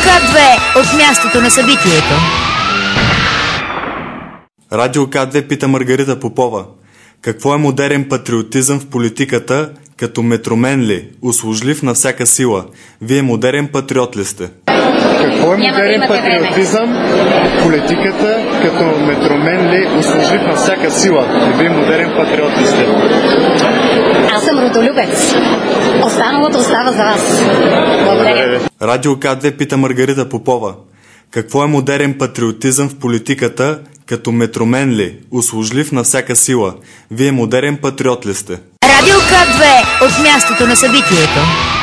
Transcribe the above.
К2 от мястото на събитието. Радио К2 пита Маргарита Попова. Какво е модерен патриотизъм в политиката, като метромен ли, услужлив на всяка сила? Вие модерен патриот ли сте? Какво е модерен патриотизъм в политиката, като метромен ли, услужлив на всяка сила? Вие модерен патриот ли сте? Аз съм родолюбец. Останалото остава за вас. Благодаря. Радио К2 пита Маргарита Попова. Какво е модерен патриотизъм в политиката, като метромен ли, услужлив на всяка сила? Вие модерен патриот ли сте? Радио К2 от мястото на събитието.